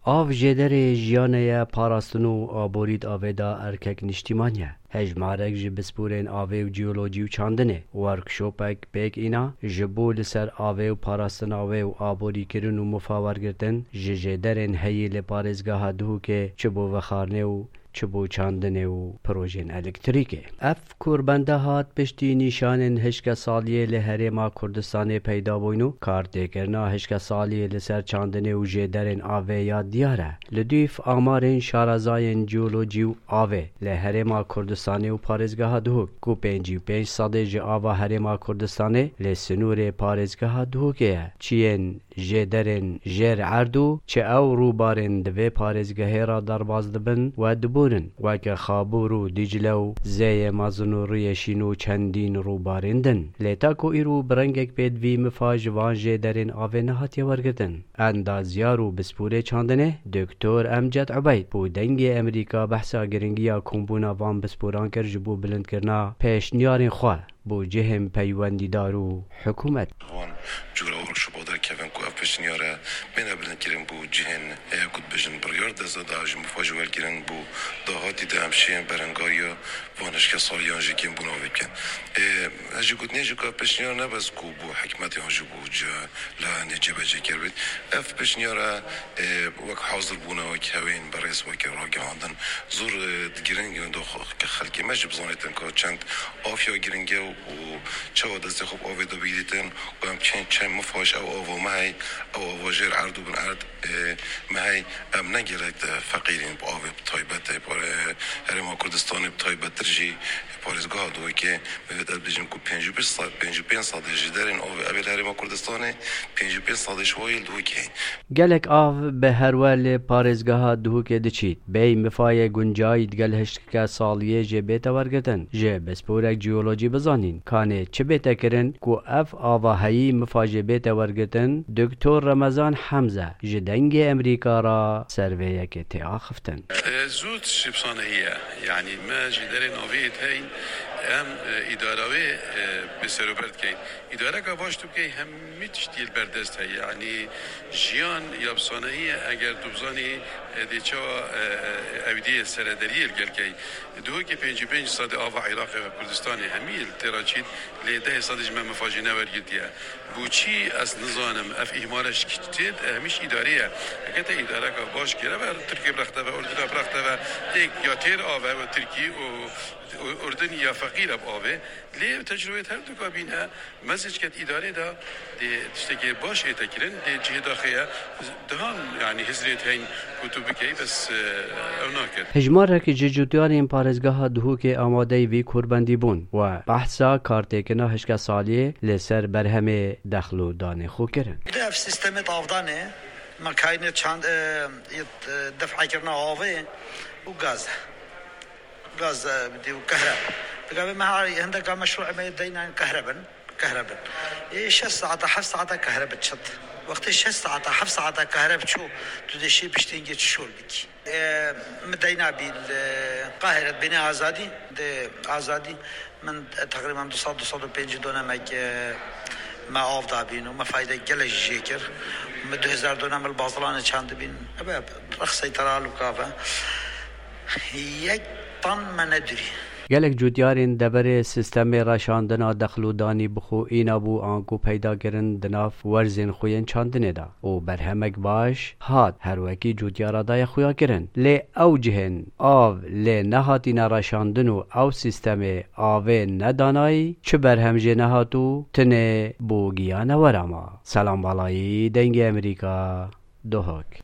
آف جدر جیانه پاراستنو آبورید آویدا ارکک نشتیمانیه. هجمارک جبسپورین آوی و جیولوژی و چاندنه. ورکشوپک بیک اینا جبو لسر آوی و پاراستن آوی و آبوری کرن و مفاور گرتن جدرین هی لپارزگاه دهو که چبو وخارنه و چبو چاندنه و پروژین الکتریکه. اف کوربنده هات پشتی نشانن هشک سالیه لحرما کردستان پیدا بوینو کارته کرنا هشک سالیه لسر چاندنه و جدرین آوه یا دیاره. لدیف آمارین شارزاین جیولوژی و آوه لحرما کردستان و پارزگاه دهو کو 55 ساده ج آوه حرما کردستان لسنور پارزگاه دهو که چین جدرین جر عردو چه او روبارن دوی پارزگاه را درباز دبن و دبورن وکه خابور و دیجله و زی مازن و ریشین و چندین روبارندن لیتا کو ایرو برنگک پید وی مفاج وان جدرین آوه نهات یورگدن اندازیار و بسپوره چاندنه دکتر امجد عبید بو دنگ امریکا بحثا گرنگیا کمبونا وان بسپوران کر جبو بلند کرنا پیشنیارین خواه بو جهم پیوندی دارو حکومت وان جورا ورش بودر کفن کو افشنیاره من بلند کرن بو جهن کد بجن بریار دزداج مفاجوال کرن بو دهاتی دامشین برنگاریا وانش که سالیان جکیم بو ناویکن اجی کد نیجی که افشنیاره نبز کو بو حکمت هاجو بو جا لا نجیب جکر بید افشنیاره وک حاضر بونا وک هوین برئیس وک راگه هاندن زور دگرنگ دو که خلکی مجب زانیتن که چند آفیا گرنگه و چه دست خوب آوی دو بیدیتن و هم چند مفاش او آوا مهی او آوا جر عرض و بن عرض مهی ام نگیرد فقیرین با آوی بطایبت هرما کردستان بطایبت ترجی پارزگاه دوی که میداد بجیم که 55 ساده جدرین آوی اویل هرما کردستان 55 ساده شویل دوی که گلک آف به هر ول پارزگاه دو که دچید بی مفای گنجاید گل هشت که سالیه جبهت ورگتن جب بسپورک جیولوژی بزانین کانه چه بهتر کرن کو اف آواهایی مفاجئ بهتر ورگتن دکتر رمضان حمزه جدنگ امریکا را سرویه که تیاختن زود شبسانه یعنی ما جدرین آوید هی هم اداره بسروبرد که اداره که باش تو که همی تشتیل بردست هی یعنی جیان یابسانه اگر دوبزانی دیچا اویدی سردری الگل که دو که 55 ساده آوا عراق و کردستان همیل تراچید لیده ساده جمع مفاجئ نورگیدیه بوچی از نظامم اف اهمالش کتید همیش اداریه اگر تا اداره که باش کرده و ترکیه برخته و اردن برخته و یک یا تیر آوه و ترکیه و اردن یا فقیر اب آوه لی تجربه هر دو کابینه مزج کت اداره دا دی تشتکی باش ایتکرین دی جهد آخیه دهان یعنی هزریت هین کتوبی که بس اوناکد هجماره که ججوتیان این پارزگاه دهو که آماده وی کربندی بون و بحثا کارتکنه هشک سالیه لسر برهمه دخلو دانه خو کرن دف سیستم تافدانه مکاین چند دفع کرنا آوه و غاز بدي وكهرباء تقابل مع عندك مشروع ما يدينا كهرباء ايش الساعه حف ساعه كهرباء تشط وقت 6 ساعات 7 ساعات كهرباء شو تدشي باش تنجي تشول بك مدينا بالقاهره بناء ازادي من تقريبا 205 دونم ما افضل بينه ما فايده جل جيكر من 2000 دونم البازلانه چند بين رخصي ترى وكافه یک طن ما ندري گلک جودیارین دبر سیستم راشاندنا دخلو دانی بخو اینا بو آنکو پیدا کرن دناف ورزین خوین چاندنه دا او برهمک باش هات هر وکی جودیارا دای خویا کرن لی او جهن آو لی نهاتینا راشاندنو او سیستم آوه ندانایی چه برهم جه نهاتو تنه بو گیانه ورما سلام بالایی دنگ امریکا دوهاک